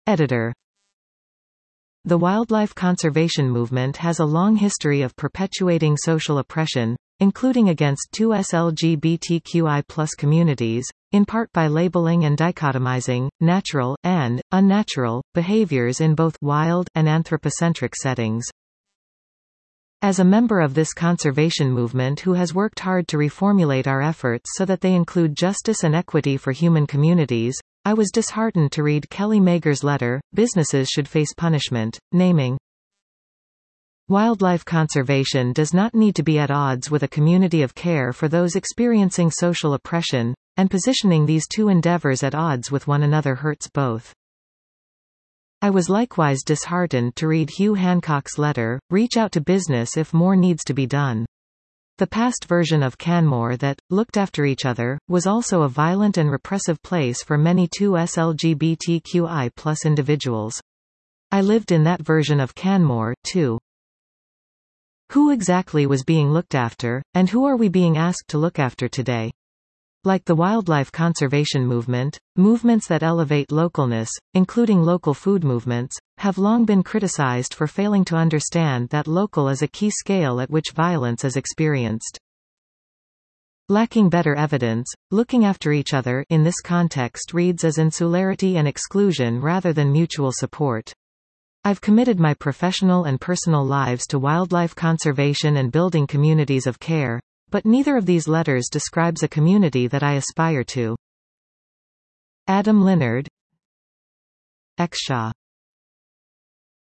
Editor. The wildlife conservation movement has a long history of perpetuating social oppression, including against 2S LGBTQI+ communities, in part by labeling and dichotomizing natural and unnatural behaviors in both wild and anthropocentric settings. As a member of this conservation movement who has worked hard to reformulate our efforts so that they include justice and equity for human communities, I was disheartened to read Kelly Mager's letter, "Businesses Should Face Punishment," naming wildlife conservation does not need to be at odds with a community of care for those experiencing social oppression, and positioning these two endeavors at odds with one another hurts both. I was likewise disheartened to read Hugh Hancock's letter, "Reach out to business if more needs to be done." The past version of Canmore that looked after each other was also a violent and repressive place for many 2S LGBTQI+ individuals. I lived in that version of Canmore, too. Who exactly was being looked after, and who are we being asked to look after today? Like the wildlife conservation movement, movements that elevate localness, including local food movements, have long been criticized for failing to understand that local is a key scale at which violence is experienced. Lacking better evidence, looking after each other in this context reads as insularity and exclusion rather than mutual support. I've committed my professional and personal lives to wildlife conservation and building communities of care, but neither of these letters describes a community that I aspire to. Adam Leonard, X. Shaw.